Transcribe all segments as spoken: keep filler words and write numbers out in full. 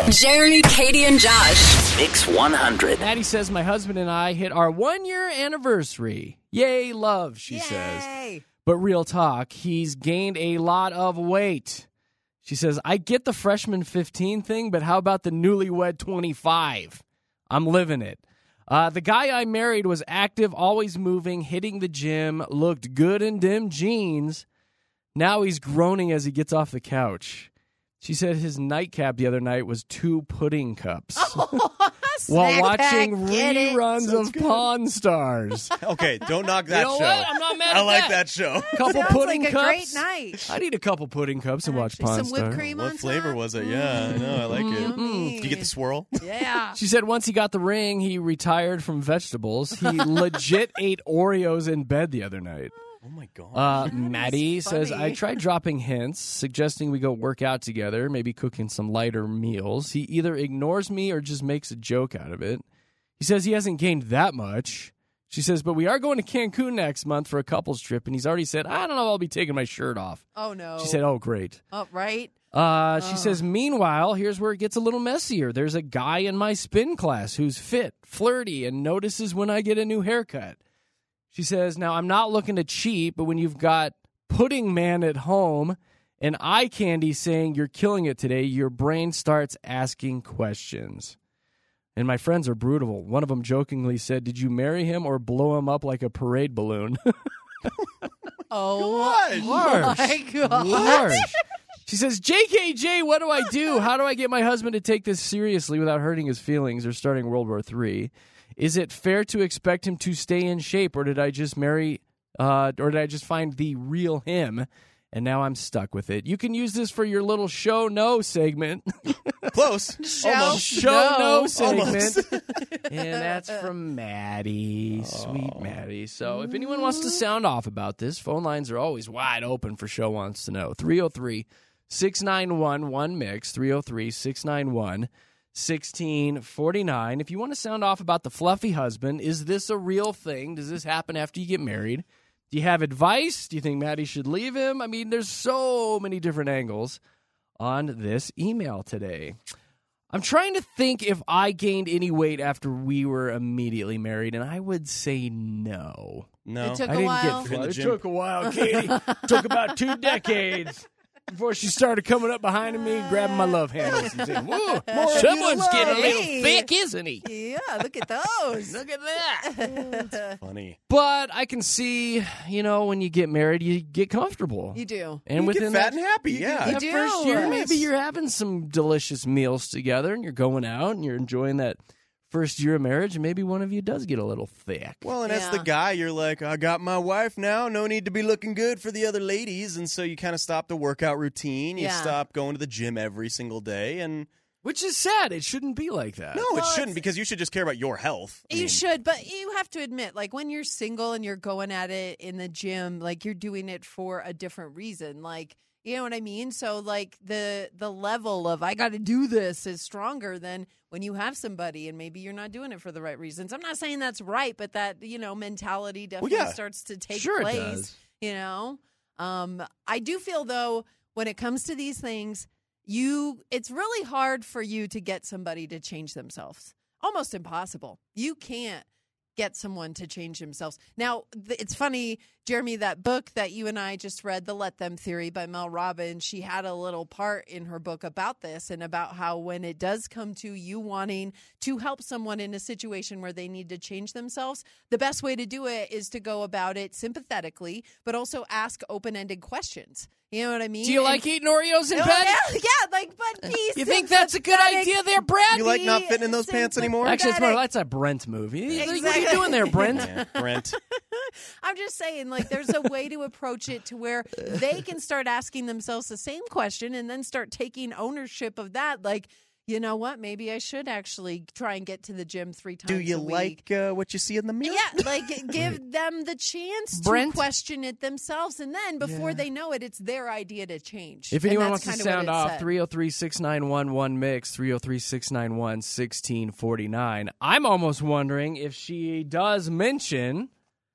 Jeremy, Katie, and Josh. Mix one hundred. Maddie says, my husband and I hit our one-year anniversary. Yay, love, she Yay. says. But real talk, he's gained a lot of weight. She says, I get the freshman fifteen thing, but how about the newlywed twenty-five? I'm living it. Uh, the guy I married was active, always moving, hitting the gym, looked good in dim jeans. Now he's groaning as he gets off the couch. She said his nightcap the other night was two pudding cups. Oh, while watching pack, reruns of good. Pawn Stars. Okay, don't knock that you know show. What? I'm not mad I at like that. that show. Couple Sounds pudding like a cups. great night. I need a couple pudding cups and watch Actually, Pawn some Stars. whipped cream on What flavor top. was it? Yeah, I know. I like it. Yummy. Did you get the swirl? Yeah. She said once he got the ring, he retired from vegetables. He legit ate Oreos in bed the other night. Oh, my God. Uh, Maddie says, funny. I tried dropping hints, suggesting we go work out together, maybe cooking some lighter meals. He either ignores me or just makes a joke out of it. He says he hasn't gained that much. She says, but we are going to Cancun next month for a couple's trip, and he's already said, I don't know if I'll be taking my shirt off. Oh, no. She said, oh, great. Oh, right? Uh, she Oh. says, meanwhile, here's where it gets a little messier. There's a guy in my spin class who's fit, flirty, and notices when I get a new haircut. She says, now, I'm not looking to cheat, but when you've got Pudding Man at home and eye candy saying you're killing it today, your brain starts asking questions. And my friends are brutal. One of them jokingly said, did you marry him or blow him up like a parade balloon? Oh, Harsh. my God. Harsh. She says, J K J, what do I do? How do I get my husband to take this seriously without hurting his feelings or starting World War Three? Is it fair to expect him to stay in shape, or did I just marry, uh, or did I just find the real him, and now I'm stuck with it? You can use this for your little show no segment. Close. Show Almost. Show no. no segment. Almost. And that's from Maddie, sweet Maddie. So if anyone wants to sound off about this, phone lines are always wide open for Show Wants to Know. three oh three, six nine one, one mix, three oh three, six nine one, sixteen forty-nine. If you want to sound off about the fluffy husband, is this a real thing? Does this happen after you get married? Do you have advice? Do you think Maddie should leave him? I mean, there's so many different angles on this email today. I'm trying to think if I gained any weight after we were immediately married, and I would say no. No. It took I a didn't while. get In the It gym. took a while, Katie. Took about two decades before she started coming up behind me, grabbing my love handles and saying, whoa, someone's getting a little Hey. thick, isn't he? Yeah, look at those. Look at that. Funny. But I can see, you know, when you get married, you get comfortable. You do. And You within get fat that, and happy, yeah. You that do. first year, Yes. maybe you're having some delicious meals together and you're going out and you're enjoying that first year of marriage, and maybe one of you does get a little thick. Well, and as Yeah. the guy, you're like, I got my wife now. No need to be looking good for the other ladies. And so you kind of stop the workout routine. You Yeah. stop going to the gym every single day. And Which is sad. It shouldn't be like that. no, it Well, shouldn't, it's- because you should just care about your health. I You mean, should, but you have to admit, like when you're single and you're going at it in the gym, like you're doing it for a different reason. Like, you know what I mean? So like the the level of I got to do this is stronger than when you have somebody and maybe you're not doing it for the right reasons. I'm not saying that's right, but that, you know, mentality definitely yeah. starts to take Sure it place, does. you know? Um, I do feel though when it comes to these things, you it's really hard for you to get somebody to change themselves. Almost impossible. You can't get someone to change themselves. Now, th- it's funny, Jeremy, that book that you and I just read, The Let Them Theory by Mel Robbins, she had a little part in her book about this and about how when it does come to you wanting to help someone in a situation where they need to change themselves, the best way to do it is to go about it sympathetically, but also ask open-ended questions. You know what I mean? Do you And- like eating Oreos in Oh, bed? yeah, yeah, like, but be You think that's a good sympathetic. idea there, Brad? You like not fitting in those pants anymore? Actually, it's more, Sympathetic. that's a Brent movie. What are Exactly. you doing there, Brent? Yeah, Brent. I'm just saying, like, there's a way to approach it to where they can start asking themselves the same question and then start taking ownership of that. Like, you know what? Maybe I should actually try and get to the gym three times Do you a week. like uh, what you see in the mirror? Yeah, like give them the chance Brent? to question it themselves. And then before Yeah. they know it, it's their idea to change. If And anyone that's wants to kinda what sound it off, said. three oh three, six nine one, one mix, three oh three, six nine one, one six four nine. I'm almost wondering if she does mention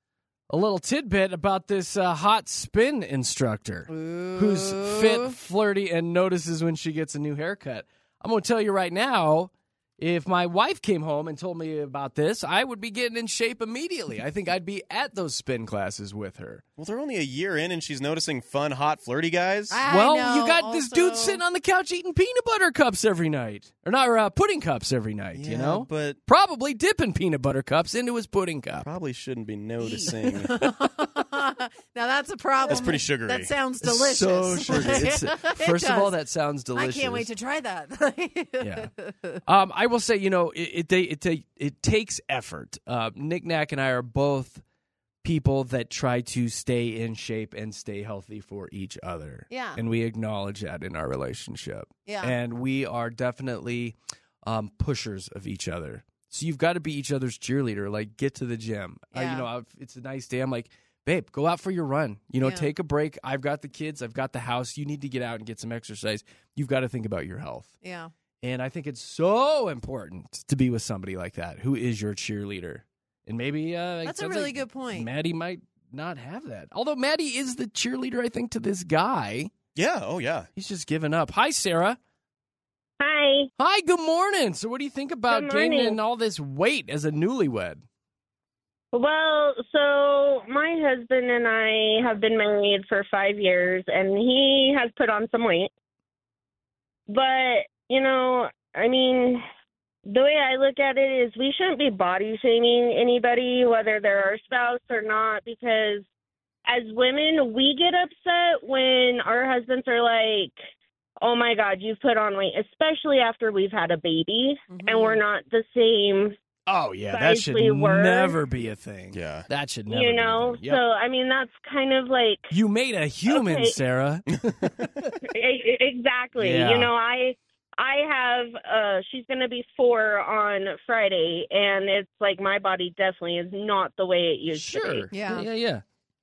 a little tidbit about this uh, hot spin instructor who's fit, flirty, and notices when she gets a new haircut. I'm going to tell you right now, if my wife came home and told me about this, I would be getting in shape immediately. I think I'd be at those spin classes with her. Well, they're only a year in and she's noticing fun, hot, flirty guys. I well, know, you got this also- dude sitting on the couch eating peanut butter cups every night. Or not, or, uh, pudding cups every night, yeah, you know? but Probably dipping peanut butter cups into his pudding cup. probably shouldn't be noticing. Now that's a problem. That's pretty sugary. That sounds delicious. So sugary. It's- It first of all, does. that sounds delicious. I can't wait to try that. Yeah. Um, I will say, you know, it it it, it, it takes effort. Uh, Nick Knack and I are both people that try to stay in shape and stay healthy for each other. Yeah. And we acknowledge that in our relationship. Yeah. And we are definitely um, pushers of each other. So you've got to be each other's cheerleader. Like, get to the gym. Uh, Yeah. you know, if it's a nice day, I'm like, babe, go out for your run. You know, Yeah. take a break. I've got the kids. I've got the house. You need to get out and get some exercise. You've got to think about your health. Yeah. And I think it's so important to be with somebody like that who is your cheerleader. And maybe uh, it That's a sounds really like good point. Maddie might not have that. Although Maddie is the cheerleader, I think, to this guy. Yeah, oh yeah. He's just given up. Hi, Sarah. Hi. Hi, good morning. So what do you think about Good morning. gaining all this weight as a newlywed? Well, so my husband and I have been married for five years, and he has put on some weight. But, you know, I mean, the way I look at it is we shouldn't be body shaming anybody, whether they're our spouse or not, because as women, we get upset when our husbands are like, oh my God, you've put on weight, especially after we've had a baby Mhm. and we're not the same. Oh, yeah, that Size should we were. never be a thing. Yeah. That should never You be a know, thing. Yep. so I mean that's kind of like You made a human, Okay. Sarah. e- exactly. Yeah. You know, I I have uh she's going to be four on Friday, and it's like my body definitely is not the way it used to Sure. be. Yeah. Yeah, yeah.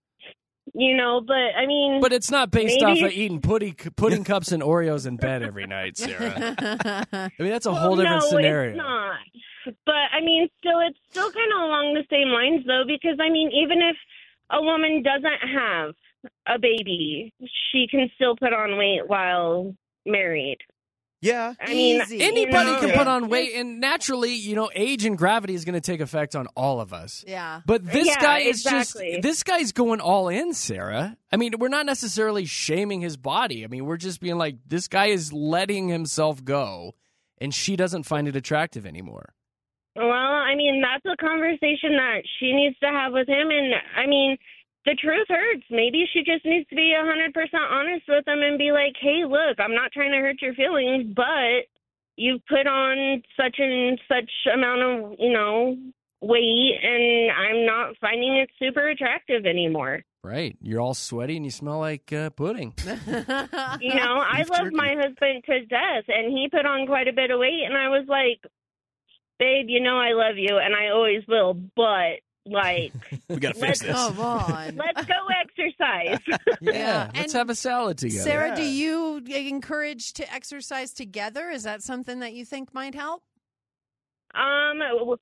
You know, but I mean, But it's not based Maybe- off of eating pudding, pudding cups and Oreos in bed every night, Sarah. I mean, that's a well, whole different no, scenario. it's not. But I mean, still, it's still kind of along the same lines, though, because I mean, even if a woman doesn't have a baby, she can still put on weight while married. Yeah. I mean, Easy. Anybody you know, can Yeah. put on weight, and naturally, you know, age and gravity is going to take effect on all of us. Yeah. But this Yeah, guy is exactly. just, this guy's going all in, Sarah. I mean, we're not necessarily shaming his body. I mean, we're just being like, this guy is letting himself go, and she doesn't find it attractive anymore. Well, I mean, that's a conversation that she needs to have with him. And, I mean, the truth hurts. Maybe she just needs to be one hundred percent honest with him and be like, hey, look, I'm not trying to hurt your feelings, but you've put on such and such amount of, you know, weight, and I'm not finding it super attractive anymore. Right. You're all sweaty, and you smell like uh, pudding. You know, I Beef love jerky. my husband to death, and he put on quite a bit of weight, and I was like, babe, you know I love you, and I always will, but, like, We got to fix Let's this. Come on. let's go exercise. Yeah. Yeah. Let's And have a salad together. Sarah, Yeah. do you encourage to exercise together? Is that something that you think might help? Um,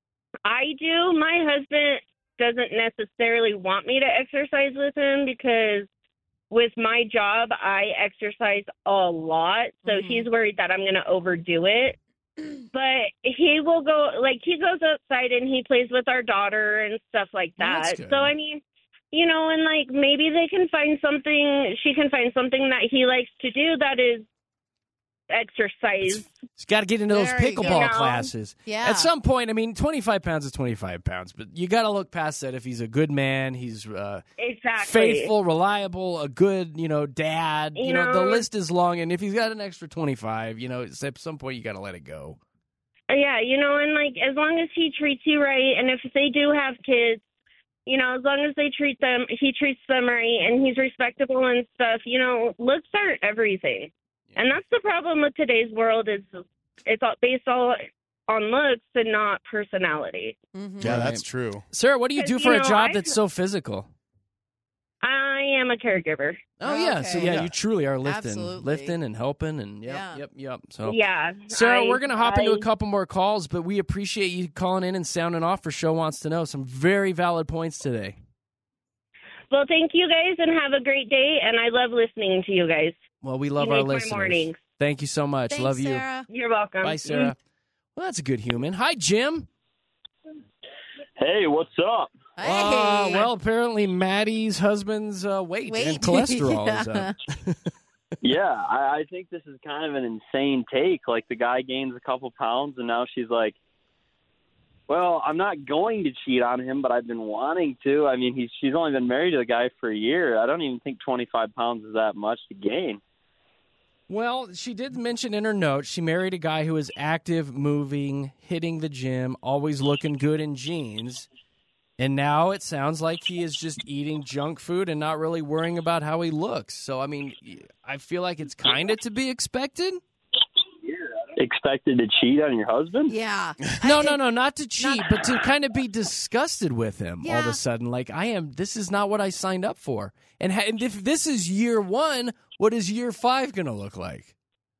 I do. My husband doesn't necessarily want me to exercise with him because with my job, I exercise a lot. So Mhm. he's worried that I'm going to overdo it. But he will go, like, he goes outside and he plays with our daughter and stuff like Well, that's that. good. So, I mean, you know, and like maybe they can find something, she can find something that he likes to do that is exercise. He's got to get into those There you go. pickleball You know? classes. Yeah. At some point, I mean, twenty-five pounds is twenty-five pounds, but you got to look past that. If he's a good man, he's uh, Exactly. faithful, reliable, a good, you know, dad. You, You know, the know- list is long, and if he's got an extra twenty-five, you know, it's- at some point you got to let it go. Yeah, you know, and like as long as he treats you right, and if they do have kids, you know, as long as they treat them, he treats them right, and he's respectable and stuff. You know, looks aren't everything, and that's the problem with today's world is it's all based all on looks and not personality. Mhm. Yeah, Right. that's true. Sarah, what do you Because, do you for a know, job I- that's so physical? I am a caregiver. Oh, yeah. So, Okay. yeah, Yeah. you truly are lifting, Absolutely. lifting and helping. And yep, Yeah. yep, yep. So, Yeah, Sarah, I- we're going to hop I- into a couple more calls, but we appreciate you calling in and sounding off for Show Wants to Know. Some very valid points today. Well, thank you guys, and have a great day. And I love listening to you guys. Well, we love you our make my listeners. mornings. Thank you so much. Thanks, Love you. Sarah. You're welcome. Bye, Sarah. Well, that's a good human. Hi, Jim. Hey, what's up? Hey. Uh, well, apparently Maddie's husband's uh, weight, Weight. and cholesterol Yeah. is up. Yeah, I, I think this is kind of an insane take. Like, the guy gains a couple pounds, and now she's like, well, I'm not going to cheat on him, but I've been wanting to. I mean, he's she's only been married to the guy for a year. I don't even think twenty-five pounds is that much to gain. Well, she did mention in her note she married a guy who was active, moving, hitting the gym, always looking good in jeans. And now it sounds like he is just eating junk food and not really worrying about how he looks. So, I mean, I feel like it's kind of to be expected. Expected to cheat on your husband? Yeah. No, I- no, no, not to cheat, Not- but to kind of be disgusted with him all of Yeah. a sudden. Like, I am, this is not what I signed up for. And, ha- and if this is year one, what is year five going to look like?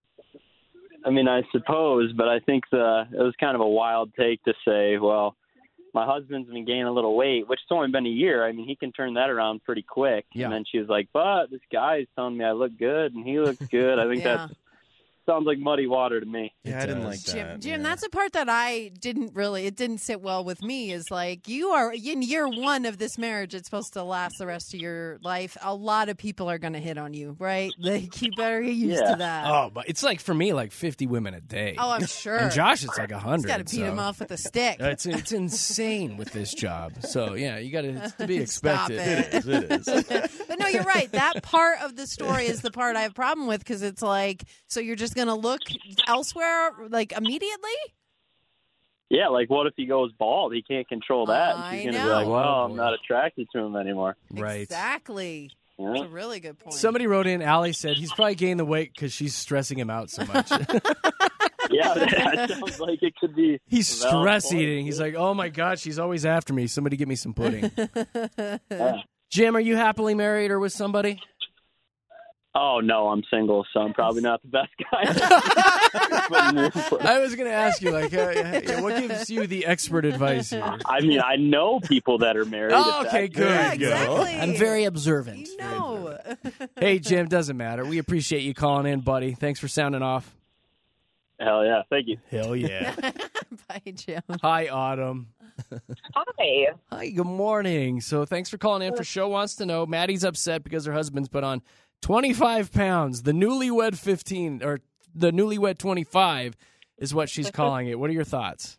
I mean, I suppose, but I think the it was kind of a wild take to say, well, my husband's been gaining a little weight, which it's only been a year. I mean, he can turn that around pretty quick. Yeah. And then she was like, but this guy's telling me I look good, and he looks good. I think Yeah. that sounds like muddy water to me. Yeah, It I didn't does. like that. Jim, Jim, yeah. that's a part that I didn't really, it didn't sit well with me is like, you are in year one of this marriage. It's supposed to last the rest of your life. A lot of people are going to hit on you, right? Like, you better get used Yeah. to that. Oh, but it's like for me, like fifty women a day. Oh, I'm sure. And Josh, it's like a He's hundred. got to beat so. him off with a stick. It's it's insane with this job. So yeah, you got to it's to be Stop expected. it. It is. It is. But no, you're right. That part of the story is the part I have a problem with because it's like, so you're just going to look elsewhere, like immediately? Yeah, like what if he goes bald? He can't control that. I and she's going to know. be like, well, Oh, I'm boy. not attracted to him anymore. Right. Exactly. Yeah. That's a really good point. Somebody wrote in. Allie said he's probably gained the weight because she's stressing him out so much. Yeah, that sounds like it could be. He's a valid stress point. eating. He's like, oh my god, she's always after me. Somebody give me some pudding. Yeah. Jim, are you happily married or with somebody? Oh, no, I'm single, so I'm probably not the best guy. I was going to ask you, like, uh, yeah, what gives you the expert advice here? I mean, I know people that are married. Oh, if okay, that's- good. Yeah, good. exactly. I'm very observant. You know. Hey, Jim, doesn't matter. We appreciate you calling in, buddy. Thanks for sounding off. Hell yeah, thank you. Hell yeah. Bye, Jim. Hi, Autumn. Hi. Hi, good morning. So thanks for calling in for Show Wants to Know. Maddie's upset because her husband's put on twenty-five pounds. The newlywed fifteen, or the newlywed twenty-five is what she's calling it. What are your thoughts?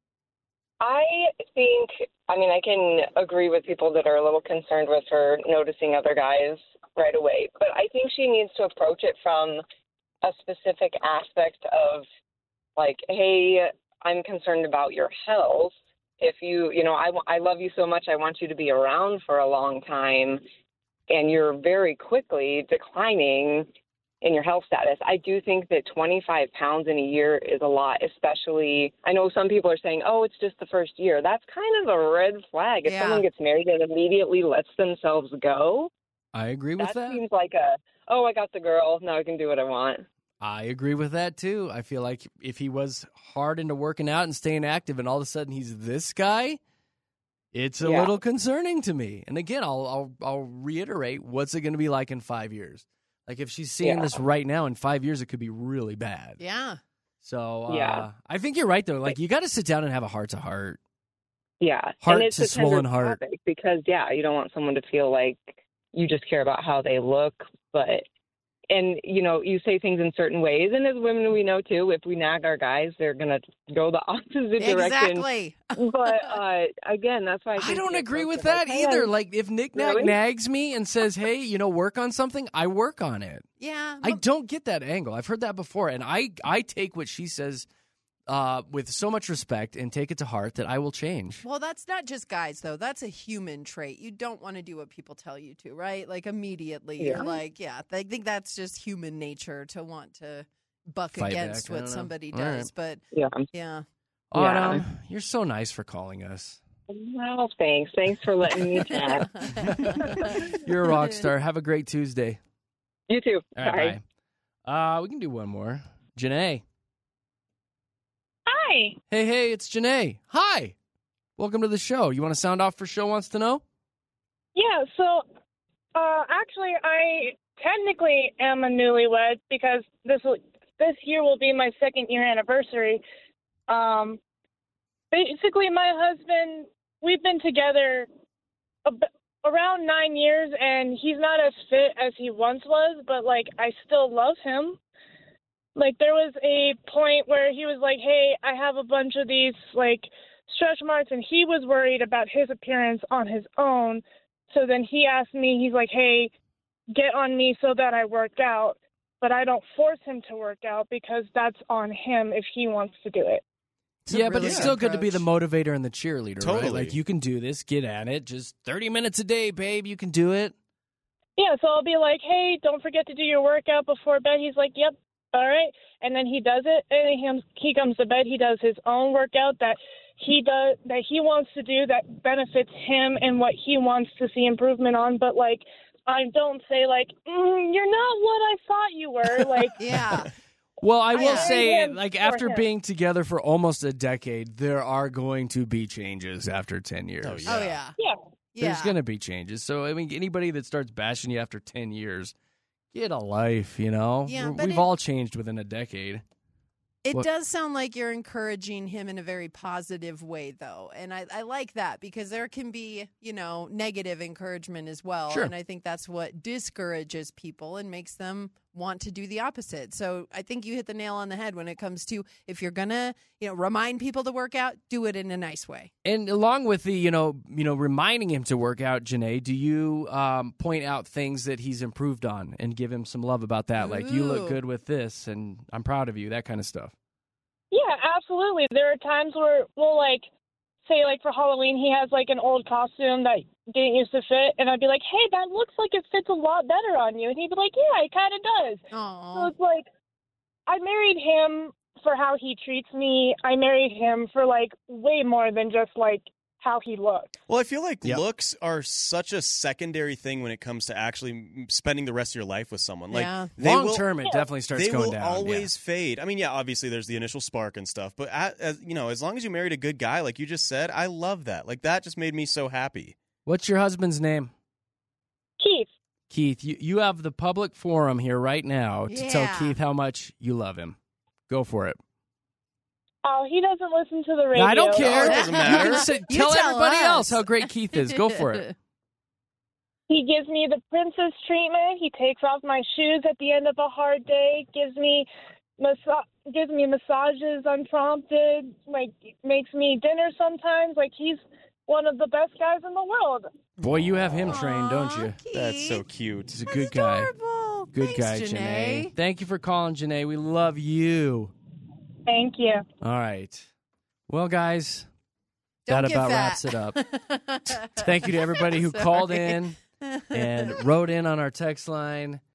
I think, I mean, I can agree with people that are a little concerned with her noticing other guys right away, but I think she needs to approach it from a specific aspect of, like, hey, I'm concerned about your health. If you, you know, I, I love you so much, I want you to be around for a long time, and you're very quickly declining in your health status. I do think that twenty-five pounds in a year is a lot, especially, I know some people are saying, oh, it's just the first year. That's kind of a red flag. If Yeah. someone gets married and immediately lets themselves go, I agree with that, that. seems like a, oh, I got the girl, now I can do what I want. I agree with that too. I feel like if he was hard into working out and staying active and all of a sudden he's this guy, it's a Yeah. little concerning to me. And again, I'll I'll, I'll reiterate, what's it going to be like in five years? Like if she's seeing Yeah. this right now, in five years it could be really bad. Yeah. So uh, Yeah. I think you're right though. Like you got to sit down and have a heart to heart. Yeah. Heart and it's to a tender swollen heart. topic because, yeah, you don't want someone to feel like you just care about how they look, but and, you know, you say things in certain ways. And as women, we know, too, if we nag our guys, they're going to go the opposite direction. Exactly. But, uh, again, that's why I, I think don't the agree approach with is like, that hey, either. I'm- Like if Nick Nag Really? nags me and says, "Hey, you know, work on something," I work on it. Yeah. I but- don't get that angle. I've heard that before, and I I take what she says uh, with so much respect and take it to heart that I will change. Well, that's not just guys, though. That's a human trait. You don't want to do what people tell you to, right? Like immediately. You're Yeah. like, yeah, I think that's just human nature to want to buck Fight against back, I what don't know. somebody All does. But Yeah. yeah. Autumn, you're so nice for calling us. Well, thanks. Thanks for letting me chat. You're a rock star. Have a great Tuesday. You too. All Bye. right, bye. Uh, we can do one more. Janae. Hi. Hey, hey, it's Janae. Hi. Welcome to the show. You want to sound off for Show Wants to Know? Yeah, so uh, actually, I technically am a newlywed because this will this year will be my second year anniversary. Um, basically, my husband, we've been together ab- around nine years, and he's not as fit as he once was, but, like, I still love him. Like, there was a point where he was like, hey, I have a bunch of these, like, stretch marks, and he was worried about his appearance on his own. So then he asked me, he's like, hey, get on me so that I work out. But I don't force him to work out because that's on him if he wants to do it. Yeah, but really it's good still good to be the approach. motivator and the cheerleader, right? Totally. Like, you can do this. Get at it. Just thirty minutes a day, babe. You can do it. Yeah, so I'll be like, hey, don't forget to do your workout before bed. He's like, yep, all right. And then he does it, and he comes, he comes to bed. He does his own workout that he does that he wants to do that benefits him and what he wants to see improvement on. But, like, I don't say, like, mm, you're not what I thought you were. Like, Yeah. Well, I will I say, am like, for after him. being together for almost a decade, there are going to be changes after ten years. Oh, Oh, yeah. yeah. Yeah. There's going to be changes. So, I mean, anybody that starts bashing you after ten years, get a life, you know? Yeah, We're- but We've it- all changed within a decade. It What- does sound like you're encouraging him in a very positive way, though. And I, I like that because there can be, you know, negative encouragement as well. Sure. And I think that's what discourages people and makes them want to do the opposite. So I think you hit the nail on the head when it comes to if you're going to, you know, remind people to work out, do it in a nice way. And along with the, you know, you know, reminding him to work out, Janae, do you um, point out things that he's improved on and give him some love about that? Like, you look Ooh. good with this, and I'm proud of you, that kind of stuff. Yeah, absolutely. There are times where we'll, like, say, like, for Halloween, he has, like, an old costume that didn't used to fit, and I'd be like, hey, that looks like it fits a lot better on you. And he'd be like, yeah, it kind of does. So Oh, it's like, I married him for how he treats me. I married him for, like, way more than just, like, how he looks. Well, I feel like Yep. looks are such a secondary thing when it comes to actually spending the rest of your life with someone. Like, Yeah. they Long will, term, it definitely starts they going will down. always fade. I mean, yeah, obviously there's the initial spark and stuff, but at, as, you know, as long as you married a good guy, like you just said, I love that. Like, that just made me so happy. What's your husband's name? Keith. Keith, you, you have the public forum here right now to tell Yeah. Keith how much you love him. Go for it. Oh, he doesn't listen to the radio. I don't care. Oh, it doesn't You matter. can say, You tell, tell everybody us. else how great Keith is. Go for it. He gives me the princess treatment. He takes off my shoes at the end of a hard day. Gives me massa- gives me massages unprompted. Like, makes me dinner sometimes. Like, he's one of the best guys in the world. Boy, you have him trained, don't Aw, you? That's so Keith. cute. He's a That's good guy. adorable. Good Thanks, guy, Janae. Thank you for calling, Janae. We love you. Thank you. All right. Well, guys, Don't that get about fat. wraps it up. Thank you to everybody who Sorry. called in and wrote in on our text line.